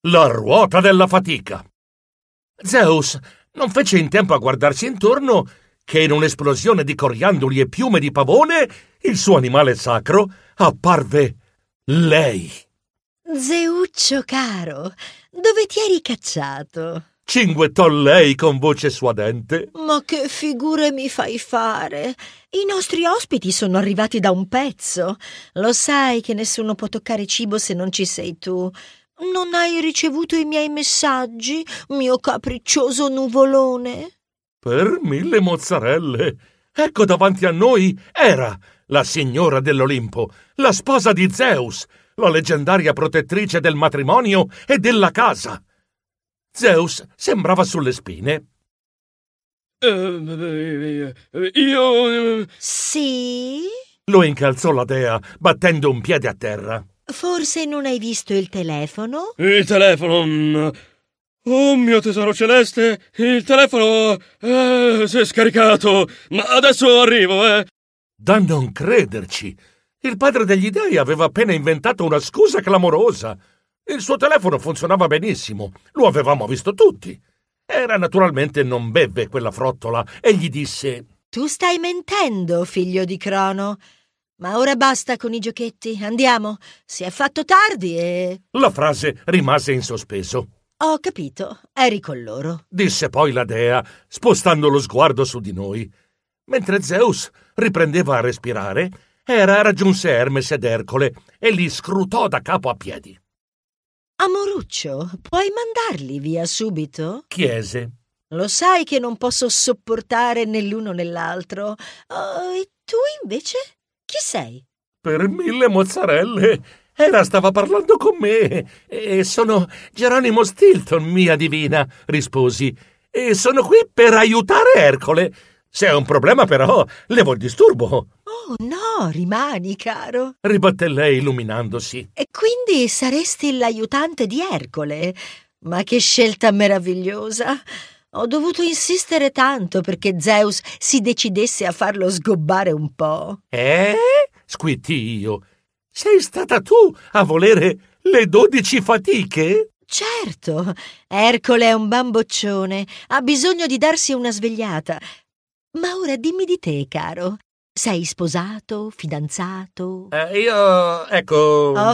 La ruota della fatica. Zeus non fece in tempo a guardarsi intorno che in un'esplosione di coriandoli e piume di pavone il suo animale sacro apparve lei. Zeuccio caro, dove ti eri cacciato? Cinguettò lei con voce suadente. Ma che figure mi fai fare? I nostri ospiti sono arrivati da un pezzo. Lo sai che nessuno può toccare cibo se non ci sei tu. Non hai ricevuto i miei messaggi, mio capriccioso nuvolone? Per 1000 mozzarelle. Ecco davanti a noi Era, la signora dell'Olimpo, la sposa di Zeus, la leggendaria protettrice del matrimonio e della casa. Zeus sembrava sulle spine. Io... Sì? Lo incalzò la dea, battendo un piede a terra. Forse non hai visto il telefono? Il telefono... Oh mio tesoro celeste, il telefono si è scaricato, ma adesso arrivo, Da non crederci! Il padre degli dei aveva appena inventato una scusa clamorosa. Il suo telefono funzionava benissimo, lo avevamo visto tutti. Era naturalmente non bevve quella frottola e gli disse: Tu stai mentendo, figlio di Crono. Ma ora basta con i giochetti, andiamo. Si è fatto tardi e... La frase rimase in sospeso. Ho capito, eri con loro. Disse poi la dea, spostando lo sguardo su di noi. Mentre Zeus riprendeva a respirare, Era raggiunse Hermes ed Ercole e li scrutò da capo a piedi. Amoruccio, puoi mandarli via subito? Chiese. Lo sai che non posso sopportare né l'uno né l'altro. Oh, e tu invece? Chi sei? Per 1000 mozzarelle. Era stava parlando con me. E sono Geronimo Stilton, mia divina, risposi. E sono qui per aiutare Ercole. Se è un problema, però, levo il disturbo. Oh, no, rimani, caro. Ribatté lei illuminandosi. E quindi saresti l'aiutante di Ercole? Ma che scelta meravigliosa! Ho dovuto insistere tanto perché Zeus si decidesse a farlo sgobbare un po'. Squitti io. Sei stata tu a volere le 12 fatiche? Certo, Ercole è un bamboccione, ha bisogno di darsi una svegliata. Ma ora dimmi di te, caro. Sei sposato, fidanzato? Ecco... Ho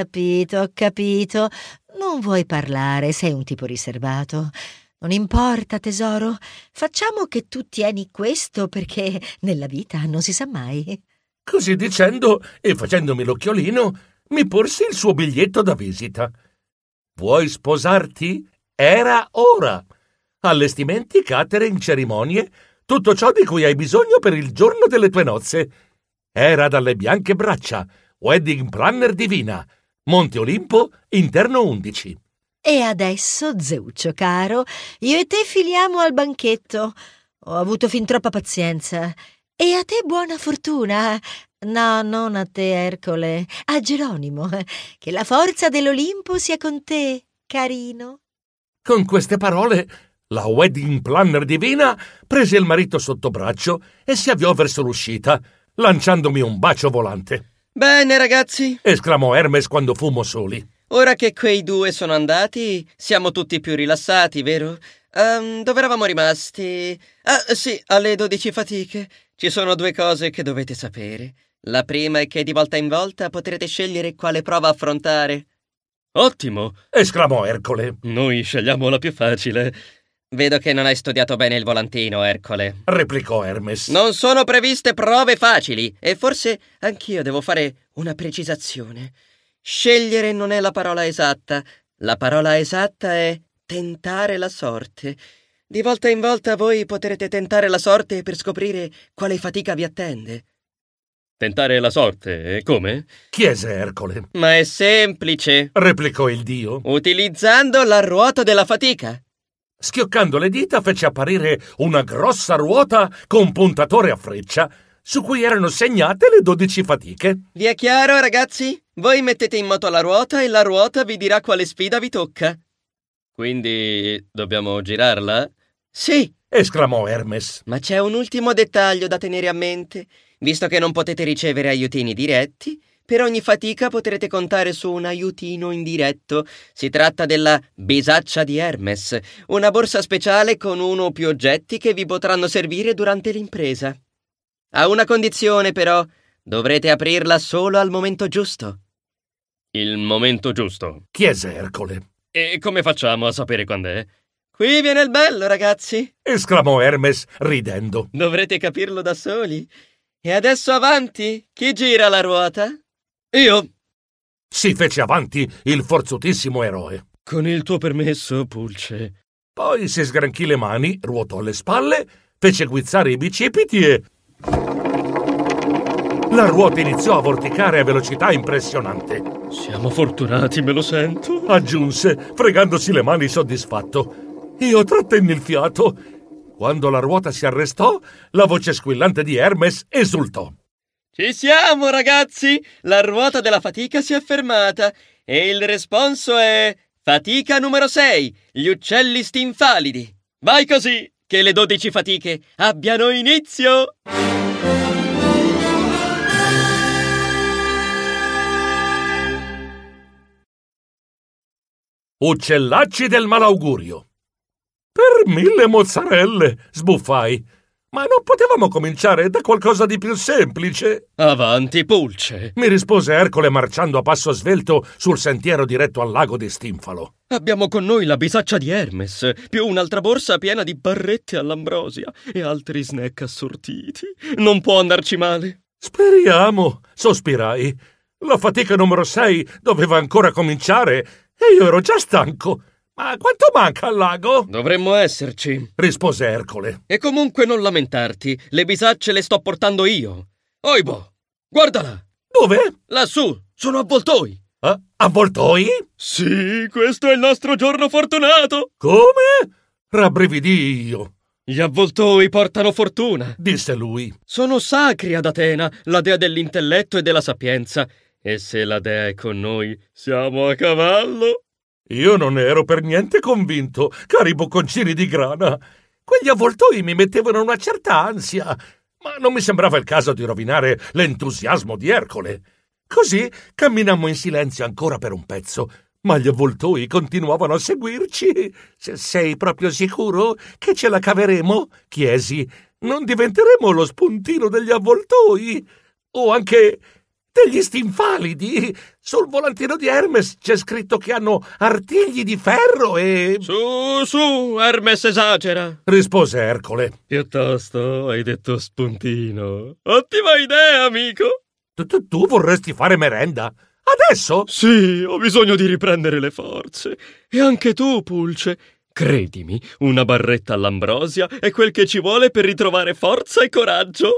capito. Non vuoi parlare, sei un tipo riservato. Non importa, tesoro. Facciamo che tu tieni questo perché nella vita non si sa mai. Così dicendo e facendomi l'occhiolino, mi porsi il suo biglietto da visita. Vuoi sposarti? Era ora. Allestimenti, catering, cerimonie, tutto ciò di cui hai bisogno per il giorno delle tue nozze. Era dalle bianche braccia, wedding planner divina, Monte Olimpo, interno 11. E adesso, Zeuccio caro, io e te filiamo al banchetto. Ho avuto fin troppa pazienza. E a te buona fortuna. No, non a te, Ercole, a Geronimo. Che la forza dell'Olimpo sia con te, carino. Con queste parole, la wedding planner divina prese il marito sotto braccio e si avviò verso l'uscita, lanciandomi un bacio volante. Bene, ragazzi, Esclamò Hermes quando fummo soli. ora che quei due sono andati, siamo tutti più rilassati, vero? Dove eravamo rimasti? Sì, alle 12 fatiche. Ci sono due cose che dovete sapere. La prima è che di volta in volta potrete scegliere quale prova affrontare. Ottimo! Esclamò Ercole. Noi scegliamo la più facile. Vedo che non hai studiato bene il volantino, Ercole. Replicò Hermes. Non sono previste prove facili e forse anch'io devo fare una precisazione. Scegliere non è la parola esatta. La parola esatta è tentare la sorte. Di volta in volta voi potrete tentare la sorte per scoprire quale fatica vi attende. Tentare la sorte, come? Chiese Ercole. Ma è semplice. Replicò il dio. Utilizzando la ruota della fatica. Schioccando le dita fece apparire una grossa ruota con puntatore a freccia su cui erano segnate le 12 fatiche. Vi è chiaro, ragazzi? Voi mettete in moto la ruota e la ruota vi dirà quale sfida vi tocca. Quindi dobbiamo girarla? Sì, Esclamò Hermes. ma c'è un ultimo dettaglio da tenere a mente. Visto che non potete ricevere aiutini diretti, Per ogni fatica potrete contare su un aiutino indiretto. Si tratta della bisaccia di Hermes, una borsa speciale con uno o più oggetti che vi potranno servire durante l'impresa. A una condizione, però, dovrete aprirla solo al momento giusto. Il momento giusto. Chiese Ercole. E come facciamo a sapere quando è? Qui viene il bello, ragazzi. Esclamò Hermes ridendo. Dovrete capirlo da soli. E adesso avanti, chi gira la ruota? Io. Si fece avanti il forzutissimo eroe. Con il tuo permesso, Pulce. Poi si sgranchì le mani, ruotò le spalle, fece guizzare i bicipiti e... la ruota iniziò a vorticare a velocità impressionante. Siamo fortunati, me lo sento. Aggiunse, fregandosi le mani soddisfatto. Io trattenni il fiato. Quando la ruota si arrestò, la voce squillante di Hermes esultò. Ci siamo, ragazzi! La ruota della fatica si è fermata e il responso è fatica numero 6, gli uccelli stinfalidi. Vai così, che le 12 fatiche abbiano inizio! Uccellacci del malaugurio. Per 1000 mozzarelle, sbuffai. Ma non potevamo cominciare da qualcosa di più semplice? Avanti, Pulce. Mi rispose Ercole marciando a passo svelto sul sentiero diretto al lago di Stinfalo. Abbiamo con noi la bisaccia di Hermes, più un'altra borsa piena di barrette all'ambrosia e altri snack assortiti. Non può andarci male. Speriamo, sospirai. La fatica numero 6 doveva ancora cominciare e io ero già stanco. Ma quanto manca al lago? Dovremmo esserci, rispose Ercole. E comunque non lamentarti, le bisacce le sto portando io. Oibo, guardala! Dove? Lassù, sono avvoltoi. Avvoltoi? Sì, questo è il nostro giorno fortunato. Come? Rabbrividii io. Gli avvoltoi portano fortuna, disse lui. Sono sacri ad Atena, la dea dell'intelletto e della sapienza. E se la dea è con noi, siamo a cavallo. Io non ero per niente convinto, cari bocconcini di grana. Quegli avvoltoi mi mettevano una certa ansia, ma non mi sembrava il caso di rovinare l'entusiasmo di Ercole. Così camminammo in silenzio ancora per un pezzo, ma gli avvoltoi continuavano a seguirci. Sei proprio sicuro che ce la caveremo? Chiesi. Non diventeremo lo spuntino degli avvoltoi? O anche degli stinfalidi? Sul volantino di Hermes c'è scritto che hanno artigli di ferro e... Su, Hermes esagera, rispose Ercole. Piuttosto hai detto spuntino. Ottima idea, amico. Tu vorresti fare merenda? Adesso? Sì, ho bisogno di riprendere le forze. E anche tu, Pulce. Credimi, una barretta all'ambrosia è quel che ci vuole per ritrovare forza e coraggio.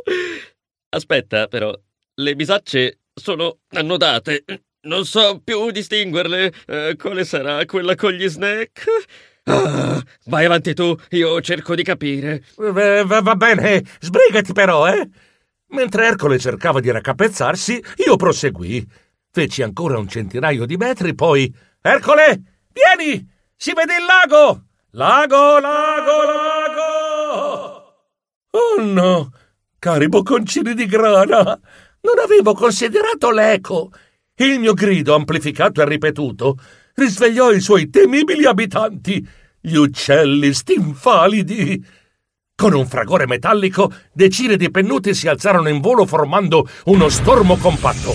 Aspetta, però, le bisacce sono annodate. Non so più distinguerle. Quale sarà quella con gli snack? Vai avanti tu, io cerco di capire. Va bene, sbrigati però, eh? Mentre Ercole cercava di raccapezzarsi, io proseguii. Feci ancora un centinaio di metri, poi... Ercole, vieni! Si vede il lago! Lago! Oh no, cari bocconcini di grana, non avevo considerato l'eco. Il mio grido, amplificato e ripetuto, risvegliò i suoi temibili abitanti, gli uccelli stinfalidi. Con un fragore metallico, decine di pennuti si alzarono in volo formando uno stormo compatto.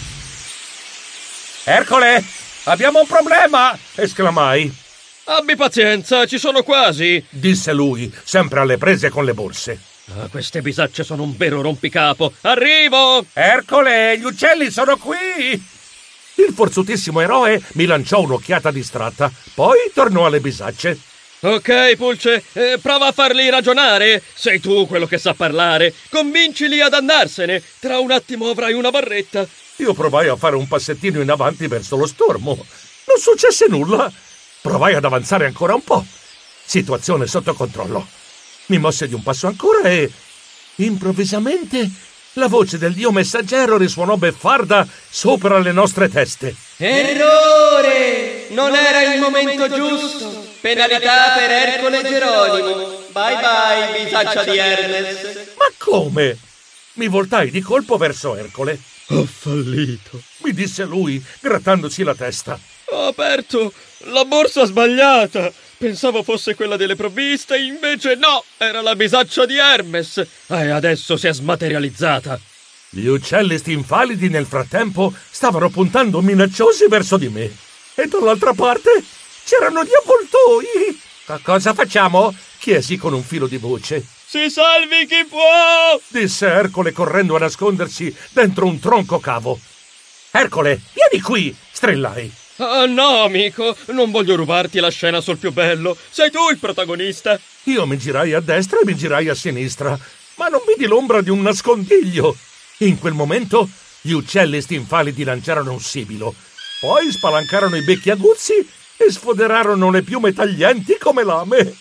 Ercole, abbiamo un problema! Esclamai. Abbi pazienza, ci sono quasi, disse lui, sempre alle prese con le borse. Queste bisacce sono un vero rompicapo. Arrivo! Ercole, gli uccelli sono qui! Il forzutissimo eroe mi lanciò un'occhiata distratta, poi tornò alle bisacce. Ok, Pulce, prova a farli ragionare. Sei tu quello che sa parlare. Convincili ad andarsene. Tra un attimo avrai una barretta. Io provai a fare un passettino in avanti verso lo stormo. Non successe nulla. Provai ad avanzare ancora un po'. Situazione sotto controllo. Mi mosse di un passo ancora e... improvvisamente la voce del dio messaggero risuonò beffarda sopra le nostre teste. Errore! Non era il momento giusto. Penalità per Ercole Geronimo. Bye bye, bisaccia di Hermes. Ma come? Mi voltai di colpo verso Ercole. Ho fallito, mi disse lui, grattandosi la testa. ho aperto la borsa sbagliata. Pensavo fosse quella delle provviste, invece no, era la bisaccia di Hermes. E adesso si è smaterializzata. Gli uccelli stinfalidi nel frattempo stavano puntando minacciosi verso di me. E dall'altra parte c'erano gli avvoltoi. Cosa facciamo? Chiesi con un filo di voce. Si salvi chi può! Disse Ercole correndo a nascondersi dentro un tronco cavo. Ercole, vieni qui! Strillai. Ah, no, amico, non voglio rubarti la scena sul più bello. Sei tu il protagonista. Io mi girai a destra e mi girai a sinistra, ma non vidi l'ombra di un nascondiglio. In quel momento gli uccelli stinfalidi lanciarono un sibilo, poi spalancarono i becchi aguzzi e sfoderarono le piume taglienti come lame.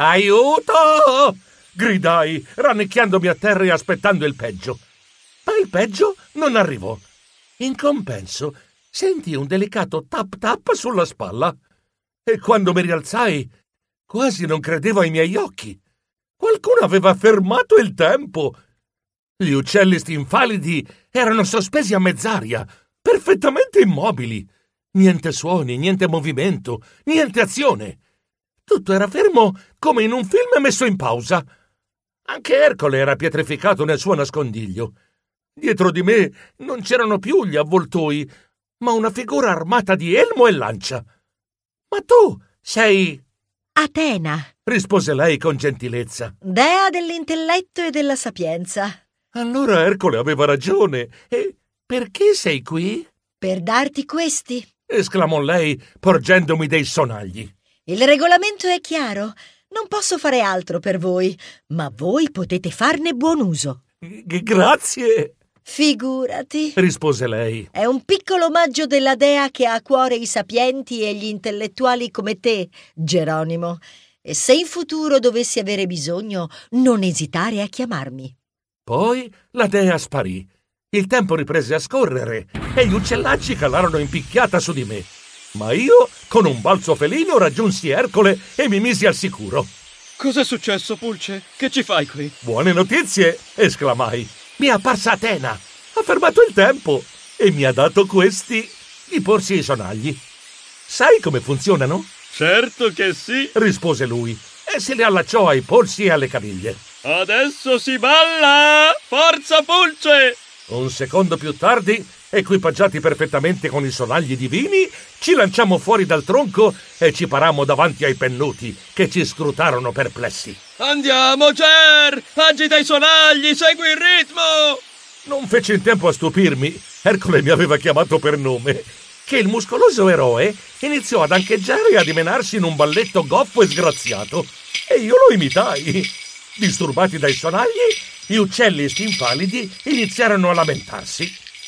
Aiuto! Gridai, rannicchiandomi a terra e aspettando il peggio. Ma il peggio non arrivò. In compenso, sentii un delicato tap-tap sulla spalla e quando mi rialzai, quasi non credevo ai miei occhi. Qualcuno aveva fermato il tempo. Gli uccelli stinfalidi erano sospesi a mezz'aria, perfettamente immobili. Niente suoni, niente movimento, niente azione. Tutto era fermo come in un film messo in pausa. Anche Ercole era pietrificato nel suo nascondiglio. Dietro di me non c'erano più gli avvoltoi, ma una figura armata di elmo e lancia. «Ma tu sei...» Atena, rispose lei con gentilezza. dea dell'intelletto e della sapienza. Allora Ercole aveva ragione. E perché sei qui? Per darti questi. Esclamò lei, porgendomi dei sonagli. Il regolamento è chiaro. Non posso fare altro per voi, ma voi potete farne buon uso. Grazie, Figurati. rispose lei. È un piccolo omaggio della dea che ha a cuore i sapienti e gli intellettuali come te, Geronimo. E se in futuro dovessi avere bisogno, non esitare a chiamarmi. Poi la dea sparì. Il tempo riprese a scorrere e gli uccellacci calarono in picchiata su di me. Ma io, con un balzo felino, raggiunsi Ercole e mi misi al sicuro. Cos'è successo, Pulce? Che ci fai qui? Buone notizie! Esclamai. Mi è apparsa Atena, ha fermato il tempo e mi ha dato questi. Gli porsi i sonagli. Sai come funzionano? Certo che sì. Rispose lui e se li allacciò ai polsi e alle caviglie. Adesso si balla! Forza, Pulce! Un secondo più tardi, equipaggiati perfettamente con i sonagli divini, ci lanciammo fuori dal tronco e ci parammo davanti ai pennuti, che ci scrutarono perplessi. Andiamo, Ger! Agita i sonagli, segui il ritmo! Non fece in tempo a stupirmi, Ercole mi aveva chiamato per nome, che il muscoloso eroe iniziò ad ancheggiare e a dimenarsi in un balletto goffo e sgraziato, e io lo imitai. Disturbati dai sonagli, gli uccelli stinfalidi iniziarono a lamentarsi.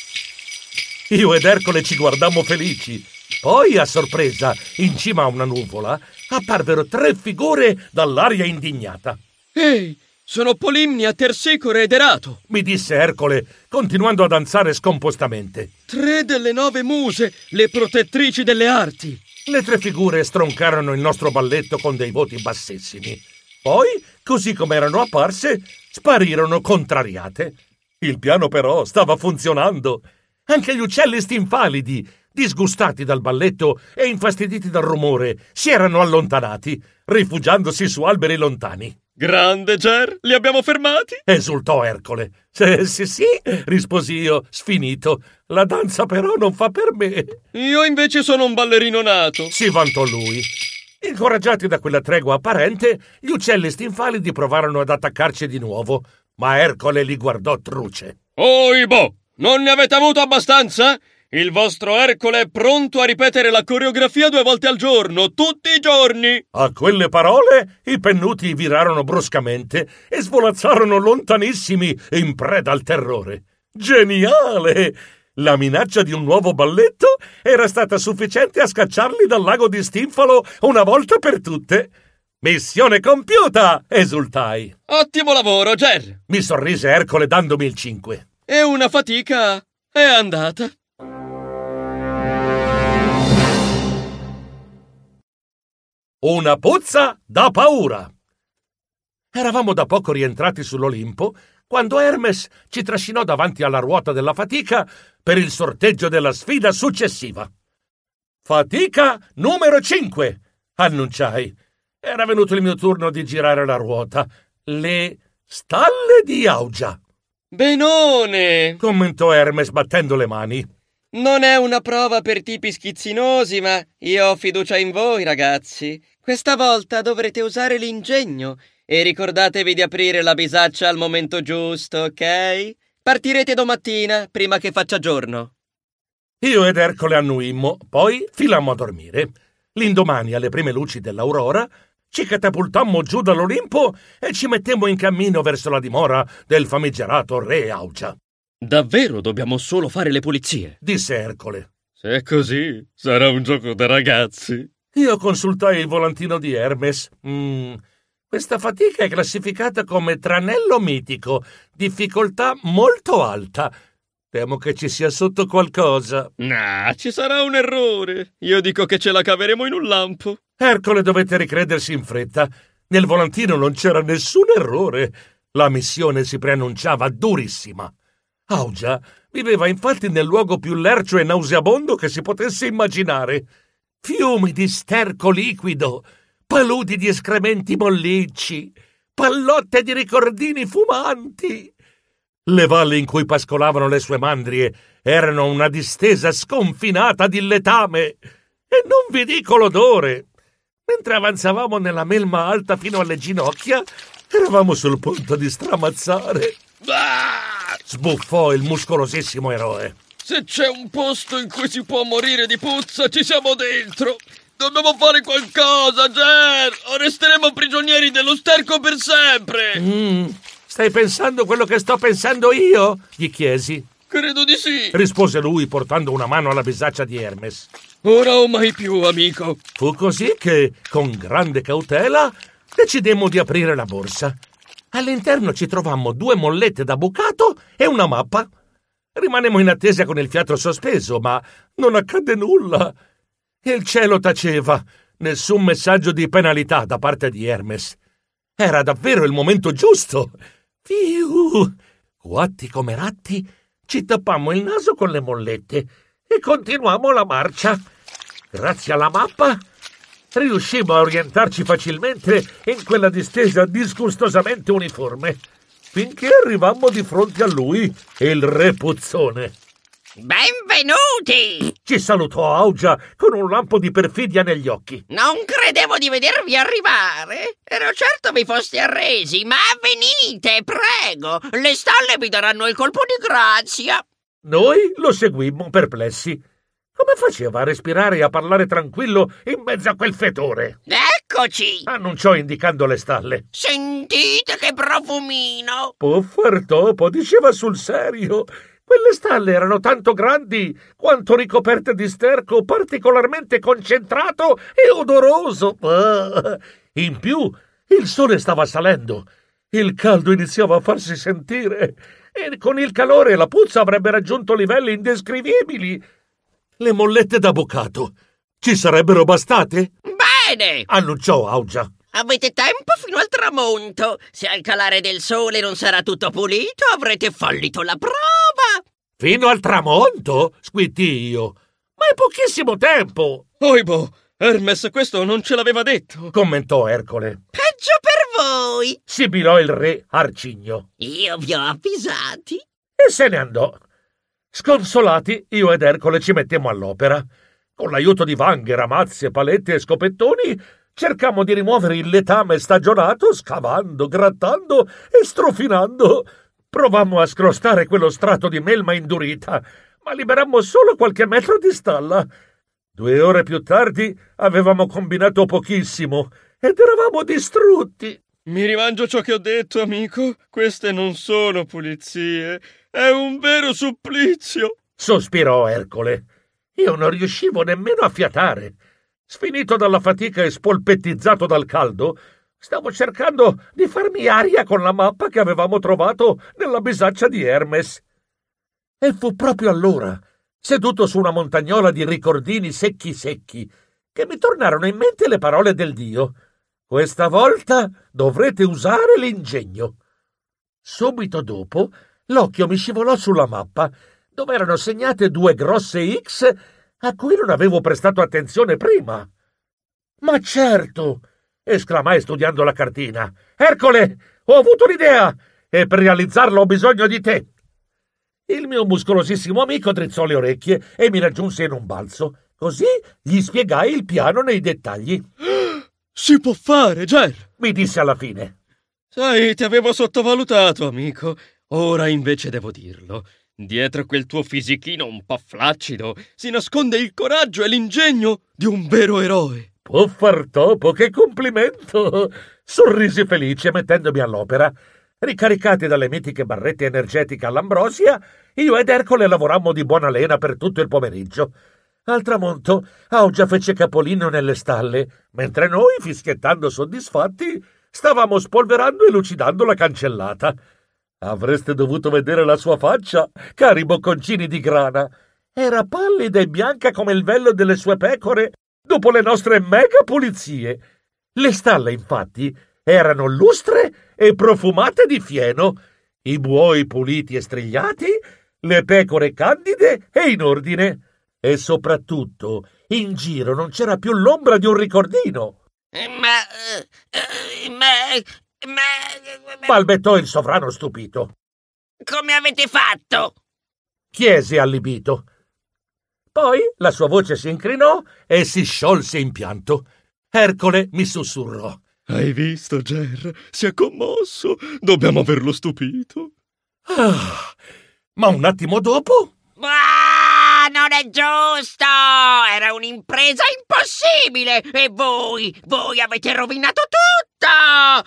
Io ed Ercole ci guardammo felici. Poi, a sorpresa, in cima a una nuvola, apparvero 3 figure dall'aria indignata. Ehi, sono Polimnia, Tersicore ed Erato. Mi disse Ercole, continuando a danzare scompostamente. 3 delle 9 muse, le protettrici delle arti. Le 3 figure stroncarono il nostro balletto con dei voti bassissimi. Poi, così come erano apparse, sparirono contrariate. Il piano però stava funzionando. Anche gli uccelli stinfalidi, disgustati dal balletto e infastiditi dal rumore, si erano allontanati, rifugiandosi su alberi lontani. Grande, Ger, li abbiamo fermati? Esultò Ercole. Sì, risposi io, sfinito. La danza però non fa per me. Io invece sono un ballerino nato. Si vantò lui. Incoraggiati da quella tregua apparente, gli uccelli stinfalidi provarono ad attaccarci di nuovo, ma Ercole li guardò truce. Oibo! Non ne avete avuto abbastanza? Il vostro Ercole è pronto a ripetere la coreografia 2 volte al giorno, tutti i giorni! A quelle parole, i pennuti virarono bruscamente e svolazzarono lontanissimi in preda al terrore. Geniale! La minaccia di un nuovo balletto era stata sufficiente a scacciarli dal lago di Stinfalo una volta per tutte. Missione compiuta! Esultai. Ottimo lavoro, Ger! Mi sorrise Ercole dandomi il 5. E una fatica è andata. Una puzza da paura. Eravamo da poco rientrati sull'Olimpo quando Hermes ci trascinò davanti alla ruota della fatica per il sorteggio della sfida successiva. «Fatica numero 5», annunciai. Era venuto il mio turno di girare la ruota. «Le stalle di Augia», Benone! commentò Hermes battendo le mani. Non è una prova per tipi schizzinosi, ma io ho fiducia in voi, ragazzi. Questa volta dovrete usare l'ingegno e ricordatevi di aprire la bisaccia al momento giusto, ok? Partirete domattina, prima che faccia giorno. Io ed Ercole annuimmo, poi filammo a dormire. L'indomani, alle prime luci dell'aurora, ci catapultammo giù dall'Olimpo e ci mettemmo in cammino verso la dimora del famigerato re Augia. Davvero dobbiamo solo fare le pulizie? Disse Ercole. Se è così, sarà un gioco da ragazzi. Io consultai il volantino di Hermes. Questa fatica è classificata come tranello mitico, difficoltà molto alta. Temo che ci sia sotto qualcosa. Nah, ci sarà un errore. Io dico che ce la caveremo in un lampo. Ercole dovette ricredersi in fretta. Nel volantino non c'era nessun errore. La missione si preannunciava durissima. Augia viveva infatti nel luogo più lercio e nauseabondo che si potesse immaginare. Fiumi di sterco liquido, paludi di escrementi mollicci, pallotte di ricordini fumanti. Le valli in cui pascolavano le sue mandrie erano una distesa sconfinata di letame, e non vi dico l'odore. Mentre avanzavamo nella melma alta fino alle ginocchia, eravamo sul punto di stramazzare. Sbuffò il muscolosissimo eroe. Se c'è un posto in cui si può morire di puzza, ci siamo dentro. Dobbiamo fare qualcosa, Ger, o resteremo prigionieri dello sterco per sempre. Stai pensando quello che sto pensando io? Gli chiesi. Credo di sì. Rispose lui portando una mano alla bisaccia di Hermes. Ora o mai più, amico. Fu così che, con grande cautela, decidemmo di aprire la borsa. All'interno ci trovammo 2 mollette da bucato e una mappa. Rimanemmo in attesa con il fiato sospeso, ma non accadde nulla. Il cielo taceva, nessun messaggio di penalità da parte di Hermes. Era davvero il momento giusto. Fiu! Quatti come ratti, ci tappammo il naso con le mollette e continuammo la marcia. Grazie alla mappa riuscimmo a orientarci facilmente in quella distesa disgustosamente uniforme, finché arrivammo di fronte a lui, il re Puzzone. Benvenuti! Ci salutò Augia con un lampo di perfidia negli occhi. Non credevo di vedervi arrivare. Ero certo vi foste arresi, ma venite, prego. Le stalle vi daranno il colpo di grazia. Noi lo seguimmo perplessi. Come faceva a respirare e a parlare tranquillo in mezzo a quel fetore? Eccoci! Annunciò indicando le stalle. Sentite che profumino! Puffer topo, diceva sul serio. Quelle stalle erano tanto grandi quanto ricoperte di sterco particolarmente concentrato e odoroso. In più, il sole stava salendo. Il caldo iniziava a farsi sentire e con il calore la puzza avrebbe raggiunto livelli indescrivibili. Le mollette da bucato ci sarebbero bastate? Bene! Annunciò Augia. Avete tempo fino al tramonto. Se al calare del sole non sarà tutto pulito, avrete fallito la prova. Fino al tramonto? Squittì io. Ma è pochissimo tempo! Oibo, Hermes questo non ce l'aveva detto. Commentò Ercole. Peggio per voi! Sibilò il re Arcigno. Io vi ho avvisati. E se ne andò. Sconsolati, io ed Ercole ci mettemmo all'opera. Con l'aiuto di vanghe, ramazze, palette e scopettoni, cercammo di rimuovere il letame stagionato, scavando, grattando e strofinando. Provammo a scrostare quello strato di melma indurita, ma liberammo solo qualche metro di stalla. 2 ore più tardi avevamo combinato pochissimo ed eravamo distrutti. Mi rimangio ciò che ho detto, amico. Queste non sono pulizie. È un vero supplizio. Sospirò Ercole. Io non riuscivo nemmeno a fiatare. Sfinito dalla fatica e spolpettizzato dal caldo, stavo cercando di farmi aria con la mappa che avevamo trovato nella bisaccia di Hermes. E fu proprio allora, seduto su una montagnola di ricordini secchi, che mi tornarono in mente le parole del dio. Questa volta dovrete usare l'ingegno. Subito dopo, l'occhio mi scivolò sulla mappa, dove erano segnate 2 grosse X a cui non avevo prestato attenzione prima. «Ma certo!» esclamai studiando la cartina. «Ercole, ho avuto un'idea e per realizzarla ho bisogno di te!» Il mio muscolosissimo amico drizzò le orecchie e mi raggiunse in un balzo. Così gli spiegai il piano nei dettagli. Si può fare, Ger! Mi disse alla fine. Sai, ti avevo sottovalutato, amico. Ora invece devo dirlo. Dietro quel tuo fisichino un po' flaccido si nasconde il coraggio e l'ingegno di un vero eroe. Può far topo, che complimento! Sorrisi felice mettendomi all'opera. Ricaricati dalle mitiche barrette energetiche all'Ambrosia, io ed Ercole lavorammo di buona lena per tutto il pomeriggio. Al tramonto, Augia fece capolino nelle stalle, mentre noi, fischiettando soddisfatti, stavamo spolverando e lucidando la cancellata. Avreste dovuto vedere la sua faccia, cari bocconcini di grana. Era pallida e bianca come il vello delle sue pecore dopo le nostre mega pulizie. Le stalle, infatti, erano lustre e profumate di fieno, i buoi puliti e strigliati, le pecore candide e in ordine. E soprattutto, in giro non c'era più l'ombra di un ricordino. Balbettò il sovrano stupito. Come avete fatto? Chiese allibito. Poi la sua voce si incrinò e si sciolse in pianto. Ercole mi sussurrò. Hai visto, Ger? Si è commosso. Dobbiamo averlo stupito. Ah, ma un attimo dopo... Ah, non è giusto! Era un'impresa impossibile! E voi avete rovinato tutto! Ah!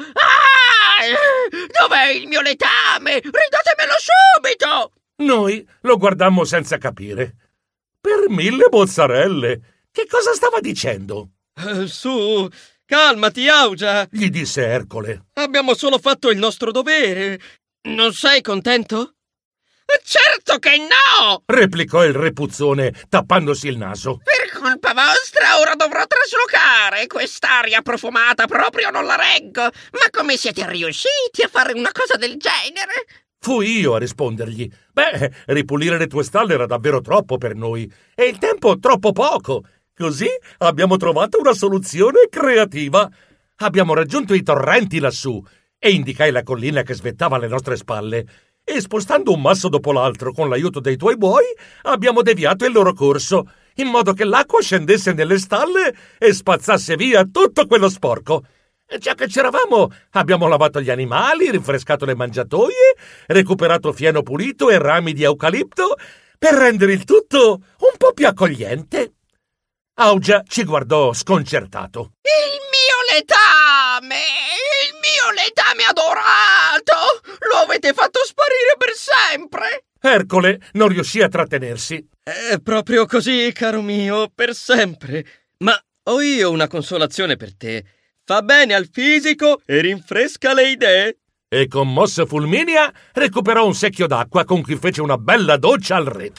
Dov'è il mio letame? Ridatemelo subito! Noi lo guardammo senza capire. Per 1000 mozzarelle! Che cosa stava dicendo? Su, calmati, Augia! Gli disse Ercole. Abbiamo solo fatto il nostro dovere. Non sei contento? Certo che no! Replicò il repuzzone, tappandosi il naso. Per colpa vostra ora dovrò traslocare. Quest'aria profumata proprio non la reggo. Ma come siete riusciti a fare una cosa del genere? Fui io a rispondergli. Beh, ripulire le tue stalle era davvero troppo per noi e il tempo troppo poco. Così abbiamo trovato una soluzione creativa. Abbiamo raggiunto i torrenti lassù e indicai la collina che svettava alle nostre spalle. E spostando un masso dopo l'altro con l'aiuto dei tuoi buoi, abbiamo deviato il loro corso, in modo che l'acqua scendesse nelle stalle e spazzasse via tutto quello sporco. E già che c'eravamo, abbiamo lavato gli animali, rinfrescato le mangiatoie, recuperato fieno pulito e rami di eucalipto per rendere il tutto un po' più accogliente. Augia ci guardò sconcertato. Il mio letame! Il mio letame adorato! Lo avete fatto sparire per sempre! Ercole non riuscì a trattenersi. È proprio così, caro mio, per sempre. Ma ho io una consolazione per te. Fa bene al fisico e rinfresca le idee. E con mossa fulminea recuperò un secchio d'acqua con cui fece una bella doccia al re.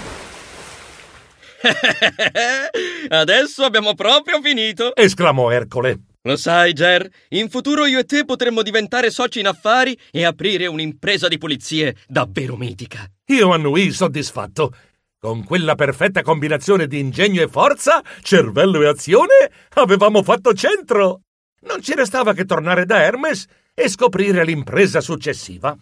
Adesso abbiamo proprio finito, esclamò Ercole. Lo sai, Ger, in futuro io e te potremmo diventare soci in affari e aprire un'impresa di pulizie davvero mitica. Io annuii soddisfatto. Con quella perfetta combinazione di ingegno e forza, cervello e azione, avevamo fatto centro. Non ci restava che tornare da Hermes e scoprire l'impresa successiva.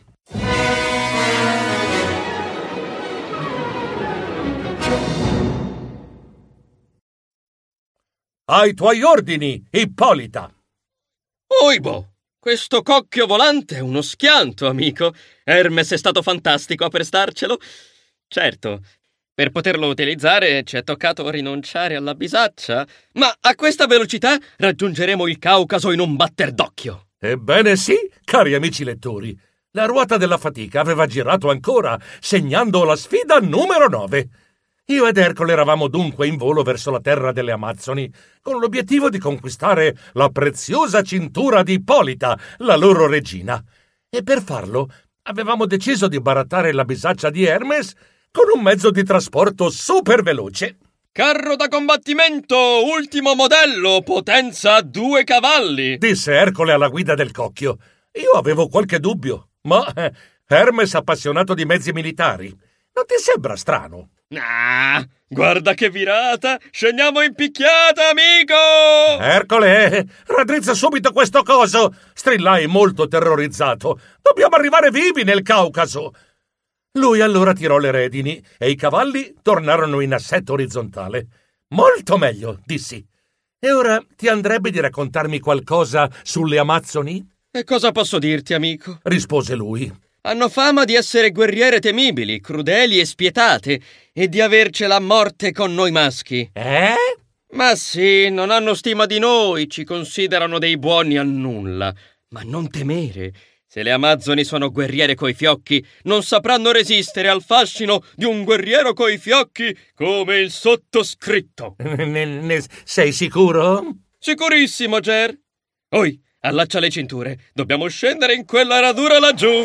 Ai tuoi ordini, Ippolita! Oibo! Questo cocchio volante è uno schianto, amico. Hermes è stato fantastico a prestarcelo. Certo, per poterlo utilizzare ci è toccato rinunciare alla bisaccia, ma a questa velocità raggiungeremo il Caucaso in un batter d'occhio. Ebbene sì, cari amici lettori. La ruota della fatica aveva girato ancora, segnando la sfida numero 9. Io ed Ercole eravamo dunque in volo verso la terra delle Amazzoni, con l'obiettivo di conquistare la preziosa cintura di Ippolita, la loro regina. E per farlo avevamo deciso di barattare la bisaccia di Hermes con un mezzo di trasporto super veloce. Carro da combattimento, ultimo modello, potenza 2 cavalli, disse Ercole alla guida del cocchio. Io avevo qualche dubbio. Ma Hermes appassionato di mezzi militari. Non ti sembra strano? Ah, guarda che virata! Scendiamo in picchiata, amico! Ercole, raddrizza subito questo coso! Strillai molto terrorizzato. Dobbiamo arrivare vivi nel Caucaso! Lui allora tirò le redini e i cavalli tornarono in assetto orizzontale. Molto meglio, dissi. E ora ti andrebbe di raccontarmi qualcosa sulle Amazzoni? E cosa posso dirti, amico? Rispose lui. Hanno fama di essere guerriere temibili, crudeli e spietate, e di avercela a morte con noi maschi. Ma sì, non hanno stima di noi, ci considerano dei buoni a nulla. Ma non temere. Se le Amazzoni sono guerriere coi fiocchi, non sapranno resistere al fascino di un guerriero coi fiocchi come il sottoscritto. Ne sei sicuro? Sicurissimo, Ger. Oi, allaccia le cinture. Dobbiamo scendere in quella radura laggiù.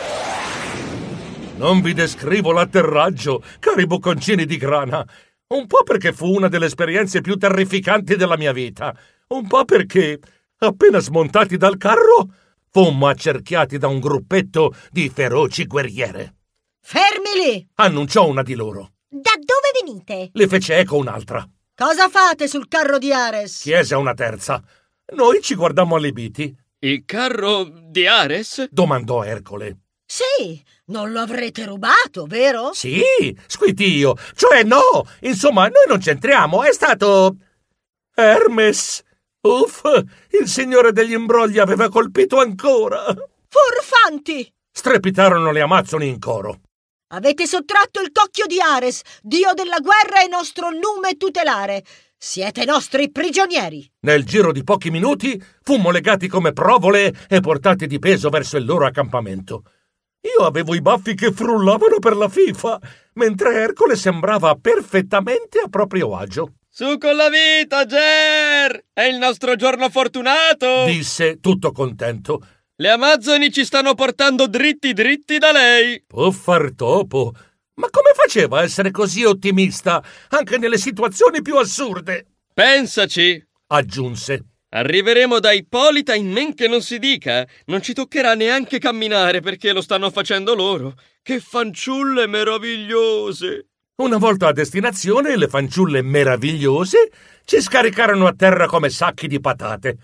Non vi descrivo l'atterraggio, cari bocconcini di grana. Un po' perché fu una delle esperienze più terrificanti della mia vita. Un po' perché, appena smontati dal carro, fummo accerchiati da un gruppetto di feroci guerriere. Fermi lì! Annunciò una di loro. Da dove venite? Le fece eco un'altra. Cosa fate sul carro di Ares? Chiese una terza. Noi ci guardammo allibiti. Il carro di Ares? Domandò Ercole. Sì, non lo avrete rubato, vero? Sì, squittii io. Cioè no, insomma, noi non c'entriamo. È stato Hermes. Uff, il signore degli imbrogli aveva colpito ancora. Furfanti! Strepitarono le Amazzoni in coro. Avete sottratto il cocchio di Ares, dio della guerra e nostro nume tutelare. Siete nostri prigionieri. Nel giro di pochi minuti fummo legati come provole e portati di peso verso il loro accampamento. Io avevo i baffi che frullavano per la fifa, mentre Ercole sembrava perfettamente a proprio agio. Su con la vita, Ger! È il nostro giorno fortunato! Disse, tutto contento. Le Amazzoni ci stanno portando dritti da lei! Può far topo. Ma come faceva a essere così ottimista, anche nelle situazioni più assurde? Pensaci! Aggiunse. Arriveremo da Ippolita in men che non si dica. Non ci toccherà neanche camminare perché lo stanno facendo loro. Che fanciulle meravigliose! Una volta a destinazione, le fanciulle meravigliose ci scaricarono a terra come sacchi di patate.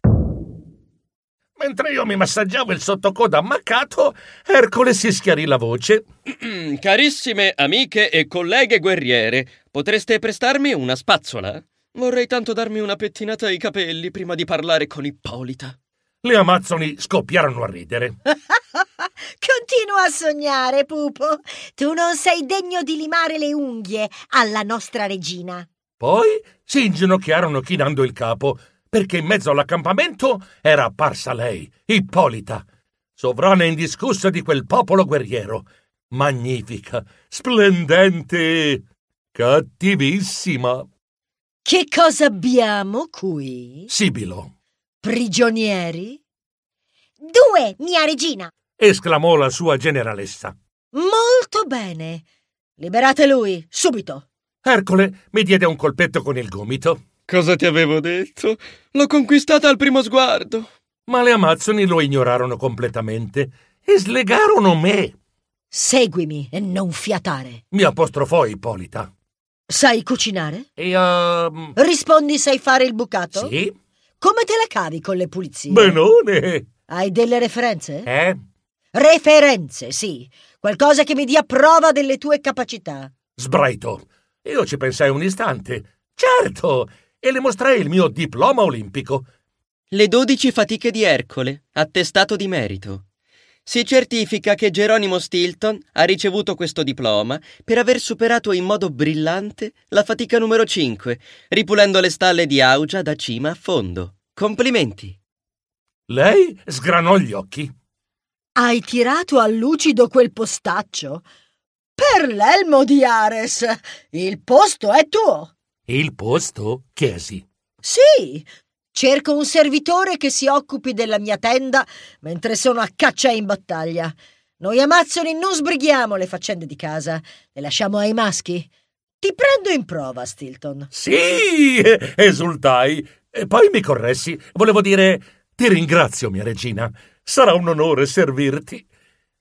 Mentre io mi massaggiavo il sottocoda ammaccato, Ercole si schiarì la voce. Carissime amiche e colleghe guerriere, potreste prestarmi una spazzola? Vorrei tanto darmi una pettinata ai capelli prima di parlare con Ippolita. Le Amazzoni scoppiarono a ridere. Continua a sognare, pupo. Tu non sei degno di limare le unghie alla nostra regina. Poi si inginocchiarono chinando il capo, perché in mezzo all'accampamento era apparsa lei, Ippolita, sovrana indiscussa di quel popolo guerriero, magnifica, splendente, cattivissima. Che cosa abbiamo qui? Sibilò. Prigionieri? 2, mia regina. Esclamò la sua generalessa. Molto bene. Liberate lui, subito. Ercole mi diede un colpetto con il gomito. Cosa ti avevo detto? L'ho conquistata al primo sguardo. Ma le Amazzoni lo ignorarono completamente e slegarono me. Seguimi e non fiatare. Mi apostrofò Ippolita. Sai cucinare? Io... Rispondi, sai fare il bucato? Sì. Come te la cavi con le pulizie? Benone. Hai delle referenze? Referenze, sì. Qualcosa che mi dia prova delle tue capacità. Sbraitò. Io ci pensai un istante. Certo! E le mostrai il mio diploma olimpico. Le 12 fatiche di Ercole, attestato di merito. Si certifica che Geronimo Stilton ha ricevuto questo diploma per aver superato in modo brillante la fatica numero 5, ripulendo le stalle di Augia da cima a fondo. Complimenti! Lei sgranò gli occhi. Hai tirato a lucido quel postaccio? Per l'elmo di Ares! Il posto è tuo! Il posto? Chiesi. Sì! Cerco un servitore che si occupi della mia tenda mentre sono a caccia e in battaglia. Noi Amazzoni non sbrighiamo le faccende di casa, le lasciamo ai maschi. Ti prendo in prova, Stilton. Sì! Esultai. E poi mi corressi. Volevo dire, ti ringrazio, mia regina. Sarà un onore servirti.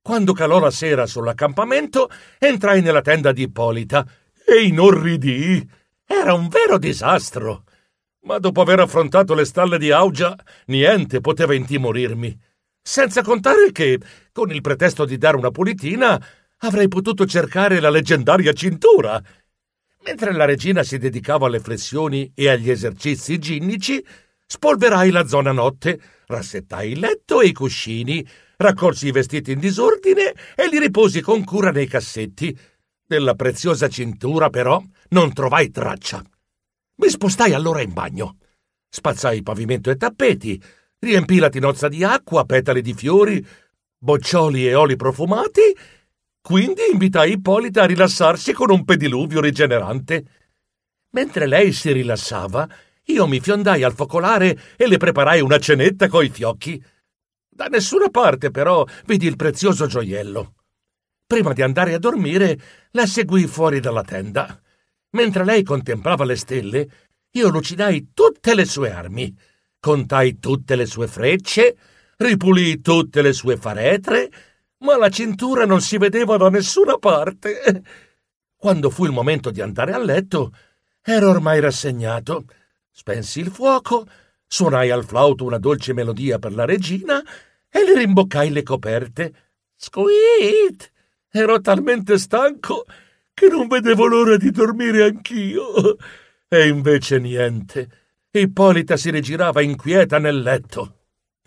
Quando calò la sera sull'accampamento, entrai nella tenda di Ippolita e inorridii. Era un vero disastro. Ma dopo aver affrontato le stalle di Augia, niente poteva intimorirmi. Senza contare che, con il pretesto di dare una pulitina, avrei potuto cercare la leggendaria cintura. Mentre la regina si dedicava alle flessioni e agli esercizi ginnici, spolverai la zona notte, rassettai il letto e i cuscini, raccolsi i vestiti in disordine e li riposi con cura nei cassetti. Della preziosa cintura, però, non trovai traccia. Mi spostai allora in bagno. Spazzai pavimento e tappeti, riempii la tinozza di acqua, petali di fiori, boccioli e oli profumati. Quindi invitai Ippolita a rilassarsi con un pediluvio rigenerante. Mentre lei si rilassava, io mi fiondai al focolare e le preparai una cenetta coi fiocchi. Da nessuna parte, però, vidi il prezioso gioiello. Prima di andare a dormire, la seguii fuori dalla tenda. Mentre lei contemplava le stelle, io lucidai tutte le sue armi, contai tutte le sue frecce, ripulii tutte le sue faretre, ma la cintura non si vedeva da nessuna parte. Quando fu il momento di andare a letto, ero ormai rassegnato. Spensi il fuoco, suonai al flauto una dolce melodia per la regina e le rimboccai le coperte. Squeet! Ero talmente stanco che non vedevo l'ora di dormire anch'io. E invece niente. Ippolita si rigirava inquieta nel letto.